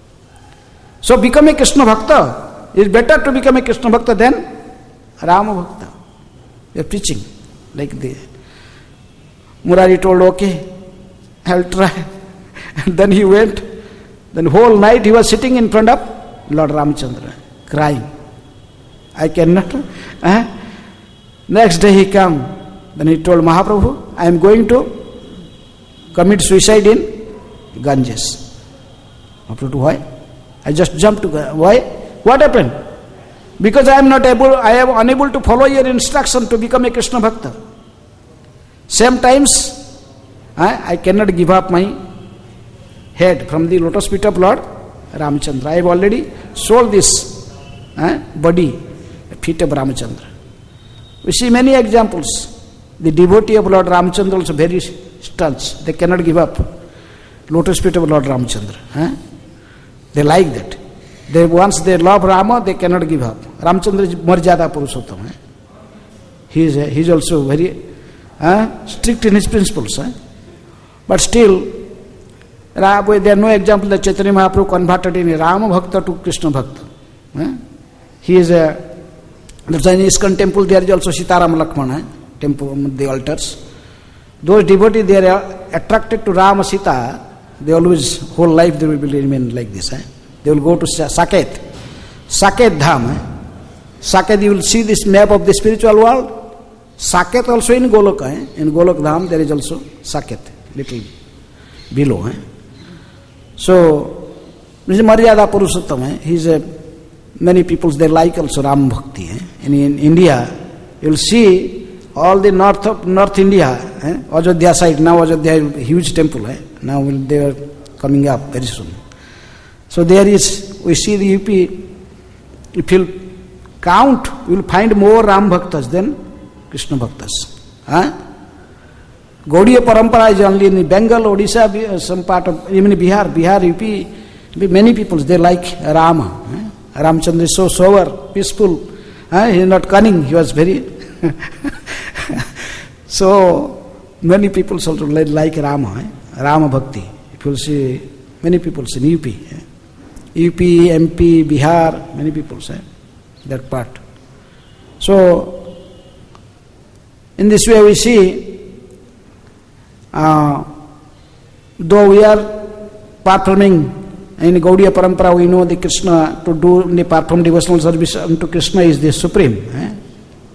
So become a Krishna Bhakta. It is better to become a Krishna Bhakta than Rama Bhakta. We are preaching like the Murari told, okay, I will try. And then he went. Then whole night he was sitting in front of Lord Ramchandra, crying. I cannot. Eh? Next day he came. Then he told Mahaprabhu, I am going to commit suicide in Ganges. Mahaprabhu, why? I just jumped to Ganges. Why? What happened? Because I am not able, I am unable to follow your instruction to become a Krishna Bhakta. Same times, I, I cannot give up my head from the lotus feet of Lord Ramchandra. I have already sold this eh, body, feet of Ramchandra. We see many examples. The devotee of Lord Ramchandra also very staunch. They cannot give up lotus feet of Lord Ramchandra. Eh? They like that. They once they love Rama, they cannot give up. Ramchandra is Marjada Purushottam. Eh? He is he is also very eh, strict in his principles. Eh? But still, there are no example that Chaitanya Mahaprabhu converted in a Rama Bhakta to Krishna Bhakta. Eh? He is a, there's an ISKCON temple, there is also Sitaram Lakshmana, eh? temple, the altars. Those devotees, they are attracted to Rama Sita, they always, whole life they will remain like this. Eh? They will go to Saket, Saket Dham. Eh? Saket, you will see this map of the spiritual world. Saket also in Goloka. Eh? In Golok Dham, there is also Saket, little below. Eh? So, this is Maryada Purushottam. Eh? He is a, many people, they like also Ram Bhakti. Eh? In, in India, you will see all the north of North India, eh? Ajodhya side, now Ajodhya is a huge temple. Eh? Now they are coming up very soon. So there is, we see the U P, if you count, you will find more Ram Bhaktas than Krishna Bhaktas. Huh? Gaudiya Parampara is only in Bengal, Odisha, some part of, even Bihar, Bihar, U P, many people, they like Rama. Eh? Ramchandra is so sober, peaceful, eh? He is not cunning, he was very... So, many people also like Rama, eh? Rama Bhakti. If you see, many people in U P, eh? U P, M P, Bihar, many people say that part. So, in this way we see, uh, though we are performing in Gaudiya Parampara, we know the Krishna, to do the perform devotional service unto Krishna is the supreme. Eh?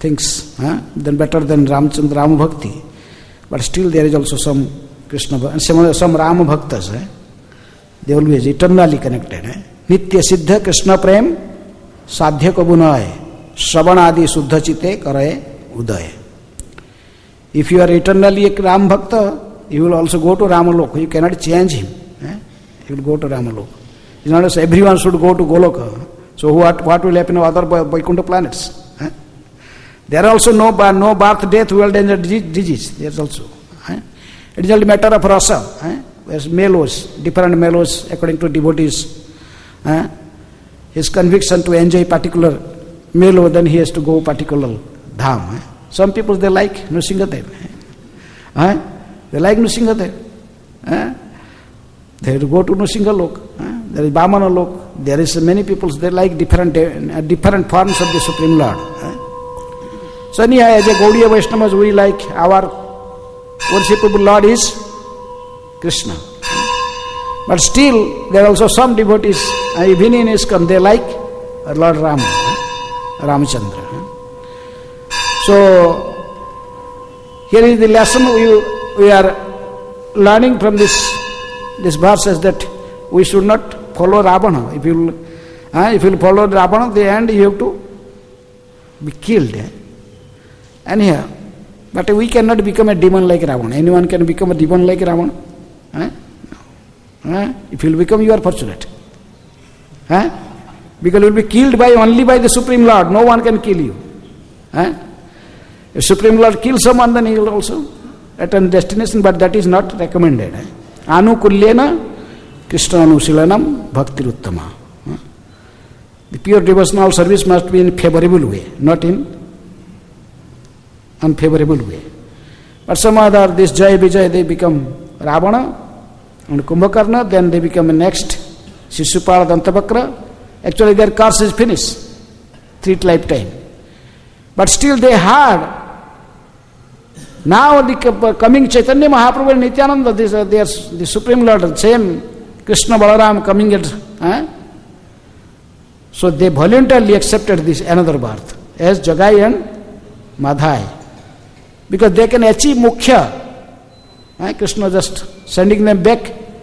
things, huh? then better than Ramchandra, Rama Bhakti. But still there is also some Krishna and some, some Rama Bhaktas. Eh? They always eternally connected. Eh? Nitya Siddha Krishna Prem Sadhya Kabunay Shravanadi Suddha Chite Karaye Uday. If you are eternally a Ram Bhakta, you will also go to Ramalok. You cannot change him. Eh? You will go to Ramalok. It's not as everyone should go to Goloka. So what, what will happen to other Vaikuntha planets? Eh? There are also no, no birth, death, old age, disease. There is also. Eh? It is only a matter of rasa. Eh? There's mellows, different mellows according to devotees. Eh? His conviction to enjoy particular mellow, then he has to go particular dham. Eh? Some people they like Nrsimhadev. Eh? They like Nrsimhadev. Eh? They have to go to Nrsimhalok. Eh? There is Vamana Lok. There is many people they like different uh, different forms of the Supreme Lord. Eh? So anyhow, as a Gaudiya Vaishnavas, we like our worshipable Lord is Krishna. But still, there are also some devotees, uh, even in ISKCON, they like Lord Rama, eh? Ramachandra. Eh? So, here is the lesson we, we are learning from this, this verse is that we should not follow Ravana. If you uh, if you follow Ravana, the end you have to be killed. Eh? And here, but we cannot become a demon like Ravana. Anyone can become a demon like Ravana? Eh? No. Eh? If you will become, you are fortunate. Eh? Because you will be killed by only by the Supreme Lord. No one can kill you. Eh? If Supreme Lord kills someone, then he will also attain destination. But that is not recommended. Eh? Anukulyena Krishna Anusilanam Bhakti Uttama. The pure devotional service must be in favorable way, not in unfavorable way. But some other, this Jai Vijay, they become Ravana and Kumbhakarna, then they become the next Shishupala Dantavakra. Actually their course is finished, three lifetime. But still they had. Now the coming Chaitanya Mahaprabhu and Nityananda, this, uh, they are the Supreme Lord, same Krishna Balaram coming at, eh? So they voluntarily accepted this another birth as Jagai and Madhai, because they can achieve Mukhya. Eh? Krishna just sending them back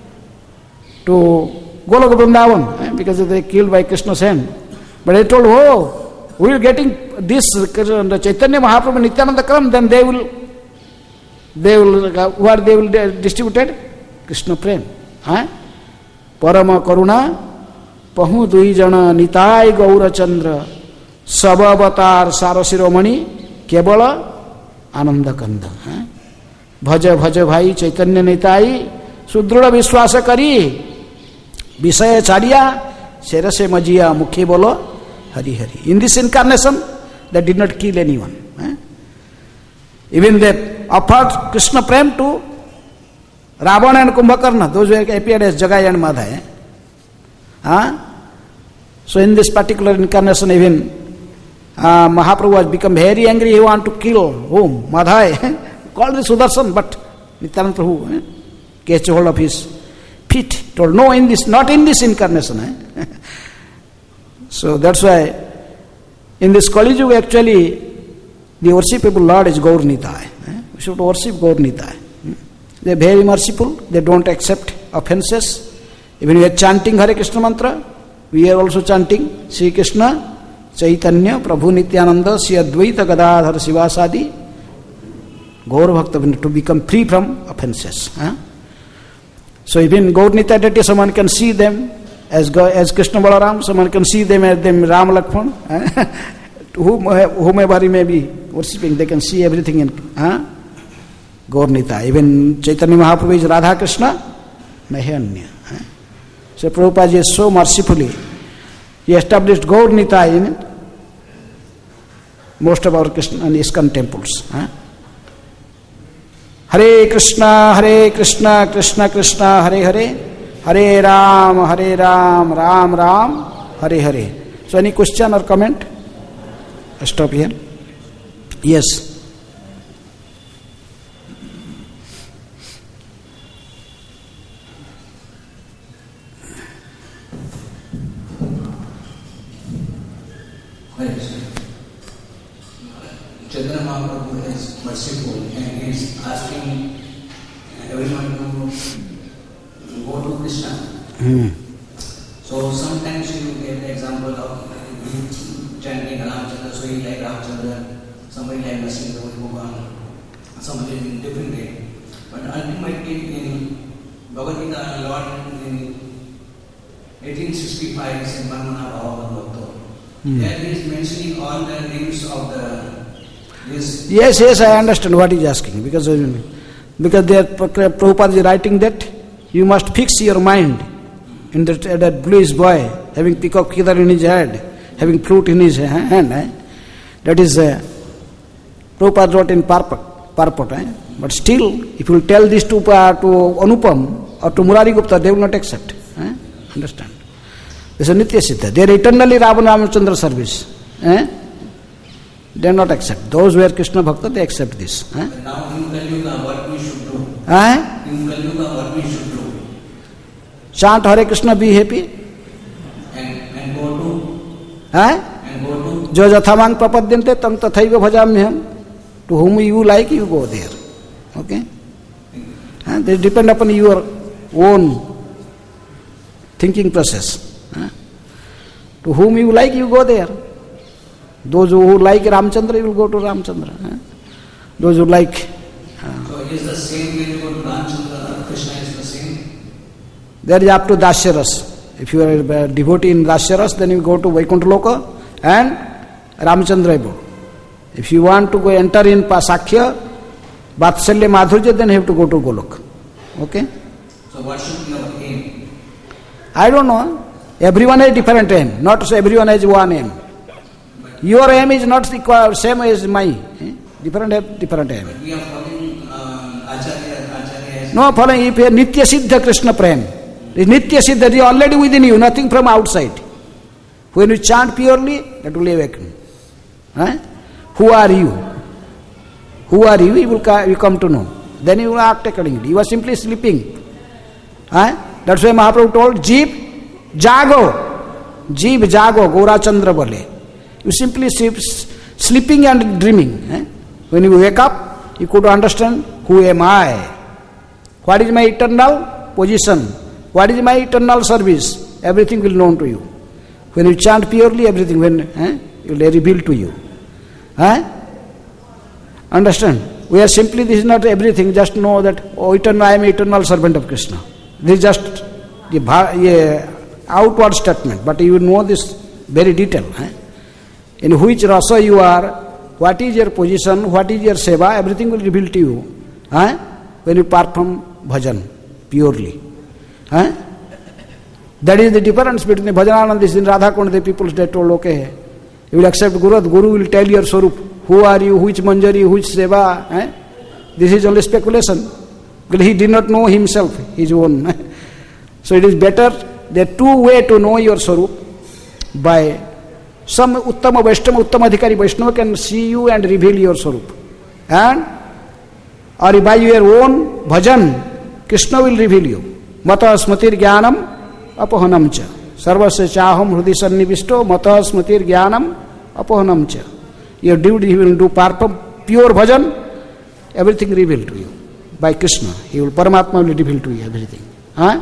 to Goloka Vrindavan, eh? because they killed by Krishna's hand. But they told, oh, we are getting this the Chaitanya Mahaprabhu and Nityananda come, then they will, they will, uh, where they will distributed Krishna Prem. Eh? Parama Karuna Pahu Dui Jana Nitai Gaura Chandra Sabavatar Sarasiromani Kevala Ananda Kanda. Bhaja Bhaja Bhai Chaitanya Nitai Sudruda Vishwasa Kari Visaya Chariya Serase Majia Mukhi Bolo Hari Hari. In this incarnation, they did not kill anyone. Even they offered Krishna Prem to Ravana and Kumbhakarna, those who appeared as Jagai and Madhai. Huh? So in this particular incarnation, even uh, Mahaprabhu has become very angry. He want to kill whom? Madhai. Called the Sudarshan, but Nityananda Prabhu eh? catch hold of his feet. Told, no, in this, not in this incarnation. Eh? So that's why in this Kali Yuga actually the worshipable Lord is Gaur Nitai. Eh? We should worship Gaur Nitai. They are very merciful. They don't accept offenses. Even we are chanting Hare Krishna mantra, we are also chanting Sri Krishna, Chaitanya, Prabhu Nityananda, Sri Advaita Gadadhar Sivasadi, Gaur Bhakta, to become free from offenses. Huh? So even Gaur Nitai deity, someone can see them as, as Krishna Balaram, someone can see them as them Ram Lakshman. Whomever he may be worshipping, they can see everything in huh? Gaur Nitai. Even Chaitanya Mahaprabhu is Radha Krishna, Mahanya. So Prabhupada is so mercifully, he established Gaur Nitai in most of our Krishna and ISKCON temples. Huh? Hare Krishna, Hare Krishna, Krishna Krishna, Hare Hare, Hare Ram, Hare Ram, Ram Ram, Hare Hare. So any question or comment? I stop here. Yes. Chaitanya Mahaprabhu is merciful and he is asking everyone to go to Krishna. Hmm. So sometimes you get the example of chanting Ramchandra, so he like Ramchandra, somebody like Narasimha Bhagavan, somebody in different way. But ultimately in Bhagavad Gita, Lord in eighteen sixty-five is in Manmana Bhava Bhakta. Hmm. There he is mentioning all the names of the this. Yes, yes, I understand what he is asking. Because, uh, because they are, Prabhupada is writing that you must fix your mind in that, uh, that bluish boy having peacock feather in his head, having flute in his hand. Eh? That is, uh, Prabhupada wrote in purport. purport eh? But still, if you tell this to, uh, to Anupam or to Murari Gupta, they will not accept. Eh? Understand? This is Nitya Siddha. They are eternally Ravana Ramachandra service. Eh? They will not accept. Those who are Krishna Bhakta, they accept this. Eh? Now in Kali Yuga, what we should do? Eh? In Kali Yuga, what we should do? Chant Hare Krishna, be happy. And, and go to? Eh? And go to? Jo jathamang prapadyante tam tathaiva bhajamyaham. To whom you like, you go there. Okay? Eh? They depend upon your own thinking process. Eh? To whom you like, you go there. Those who like Ramchandra, you will go to Ramchandra. Eh? Those who like... Uh, so it is the same when you go to Ramchandra, Krishna is the same? That is up to Dasyaras. If you are a devotee in Dasyaras, then you go to Vaikuntha Loka and Ramchandra Abode. If you want to go enter in Sakhya, Vatsalya Madhurya, then you have to go to Golok. Okay? So what should be our aim? I don't know. Everyone has different aim. Not so everyone has one aim. Your aim is not the same as mine. Eh? Different aim, different aim. But we are following uh, Acharya, Acharya. No, following if you are Nitya Siddha Krishna Prem. The Nitya Siddha is already within you, nothing from outside. When you chant purely, that will awaken. Eh? Who are you? Who are you? You will you come to know. Then you will act accordingly. You are simply sleeping. Eh? That's why Mahaprabhu told, Jeev, Jago. Jeev, Jago, Gaura Chandra Bale. You simply sleep, sleeping and dreaming. Eh? When you wake up, you could understand, who am I? What is my eternal position? What is my eternal service? Everything will known to you. When you chant purely, everything when eh, will reveal to you. Eh? Understand? We are simply, this is not everything, just know that, oh, eternal, I am eternal servant of Krishna. This is just a outward statement, but you will know this very detail. Eh? In which rasa you are, what is your position, what is your seva, everything will reveal to you. Eh? When you perform bhajan, purely. Eh? That is the difference between the bhajananand, this in Radha Kund, the people they told, okay, you will accept Guru, the Guru will tell your swarup. Who are you, which manjari, which seva. Eh? This is only speculation. Because he did not know himself, his own. So it is better, there are two ways to know your swarup. By some Uttama Vaishnava, Uttama Adhikari Vaishnava can see you and reveal your swarup. And, or by your own bhajan, Krishna will reveal you. Mata smatir jnanam apahanam cha. Sarvasya chaham hrudi sannivisto mata smatir jnanam apahanam cha. Your duty, he will do parpam, pure bhajan, everything revealed to you. By Krishna, he will, Paramatma will reveal to you everything. Huh?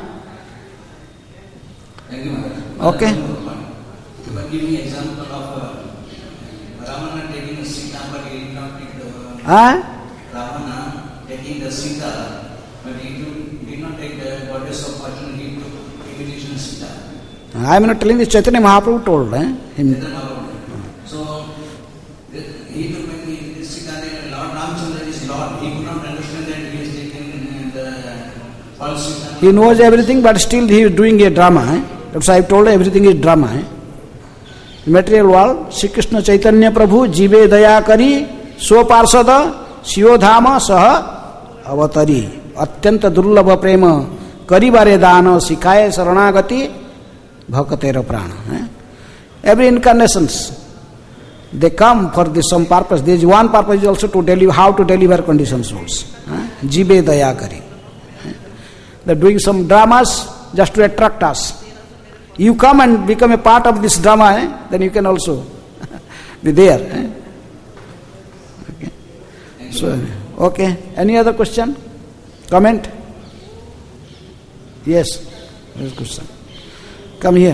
Thank you, okay. You can give me an example of uh, Ravana taking the Sita, but he did not take the... Huh? Ravana taking the Sita, but he did not take the goddess of fortune, he took imitation Sita. I am not telling this, Chaitanya Mahaprabhu told. Eh? Him. Chaitanya Mahaprabhu. So, he took when the Sita, Lord Ramchandra is Lord, he could not understand that he is taking the false Sita. He knows everything, but still he is doing a drama. Eh? That's why I told you, everything is drama. Eh? In material world, Sri Krishna Chaitanya Prabhu, Jive Daya Kari, Swaparsada, Shiyodhama Saha Avatari, Atyanta Durlabha Prema, Kari Bare Dana, Sikhaye Saranagati, Bhakatera Prana. Eh? Every incarnations, they come for this some purpose. There is one purpose is also to deliver, how to deliver conditioned souls. Eh? Jive Daya Kari. Eh? They are doing some dramas just to attract us. You come and become a part of this drama, eh? Then you can also be there. Eh? So, okay. Any other question? Comment? Yes. There's a question. Come here.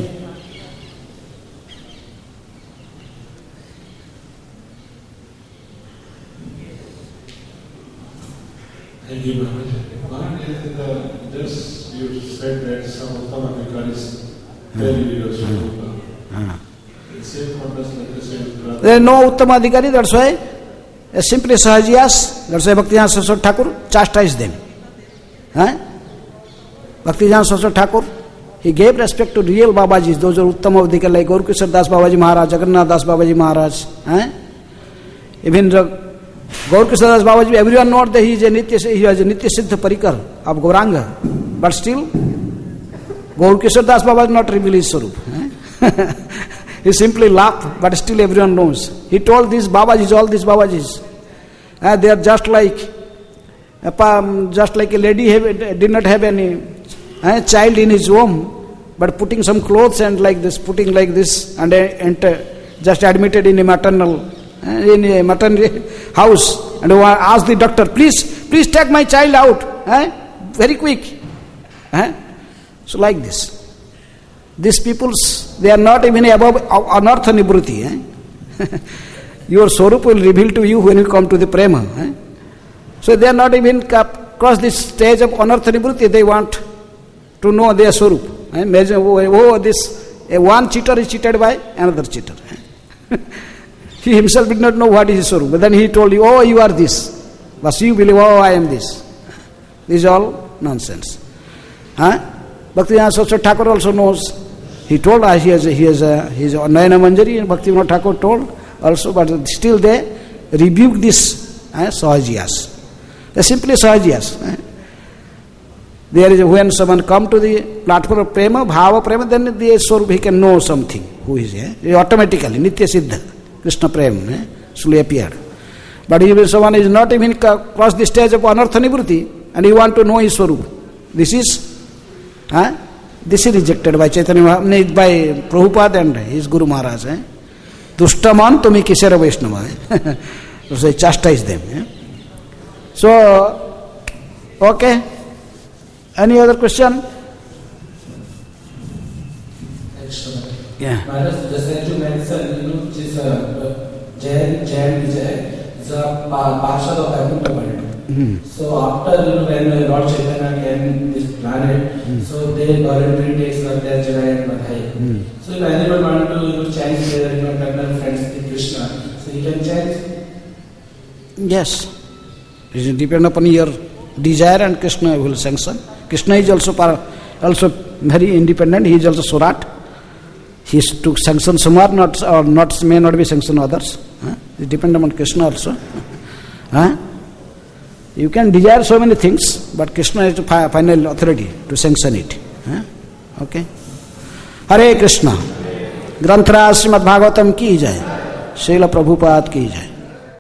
Thank you, Maharaj. Maharaj, just you said that some Uttama Adhikaris very leaders from the same purpose like the same. There are no Uttama Adhikari, that's why simply Sahajiyas, that's why Bhaktivedanta Saraswati Thakur chastised them. Huh? Bhaktivedanta Saraswati Thakur, he gave respect to real Babajis, those are Uttama Adhikari like Gaurkishore Das Babaji Maharaj, Jagannath Das Babaji Maharaj. Huh? Even the Gaurkishore Das Babaji, everyone knows that he is a Nitya, he was a Nitya Siddha Parikar of Gauranga. But still, Gaurkishore Das Babaji not reveal his Swarup. Eh? He simply laughed, but still everyone knows. He told these Babajis, all these Babajis, eh, they are just like, just like a lady have, did not have any eh, child in his womb, but putting some clothes and like this, putting like this, and enter, just admitted in a maternal in a maternity house, and ask the doctor, please, please take my child out, eh? Very quick. Eh? So like this. These peoples, they are not even above anartha nibruti. Eh? Your Swarup will reveal to you when you come to the prema. Eh? So they are not even cross this stage of anartha nibruti, they want to know their Swarup. Eh? Imagine, oh, oh this, eh, one cheater is cheated by another cheater. Eh? He himself did not know what is his Swarup. But then he told you, oh, you are this. But you believe, oh, I am this. This is all nonsense. Huh? Bhaktivedanta Saraswati Thakur also knows. He told us he has a, he has a, he has a Nayana Manjari, and Bhaktivedanta Thakur told also, but still they rebuked this eh, Sahajiyas. They simply Sahajiyas. Eh? There is a, when someone come to the platform of prema, bhava prema, then the Swarup, he can know something. Who is he? Eh? Automatically, Nitya Siddha. Krishna Prem, eh, slowly appeared. But if someone is not even crossed the stage of anartha nibruti, and you want to know his Swarup, this is, eh, this is rejected by Chaitanya Mahaprabhu, by Prabhupada and his Guru Maharaj. Eh. Dushtaman tumi kisara Vaishnava. Eh. So chastise them. Eh. So, okay. Any other question? Yeah. Maharaj, just like you mentioned, you know, which is uh, Jain, Jain Vijay is a Parshad of Vaikuntha world. Mm-hmm. So after, you know, when Lord Chaitanya came this planet, mm-hmm. so they voluntarily takes like their Jai and Madhai. Mm-hmm. So if anyone want to, you know, change their, you know, eternal friends with Krishna, so he can change? Yes. It depends upon your desire and Krishna will sanction. Krishna is also, also very independent, he is also Surat. He is to sanction some are not, or not may not be sanction others. Huh? It depends on Krishna also. Huh? You can desire so many things, but Krishna is the final authority to sanction it. Huh? Okay. Hare Krishna. Granthra Srimad Bhagavatam ki jai. Srila Prabhupada ki jai.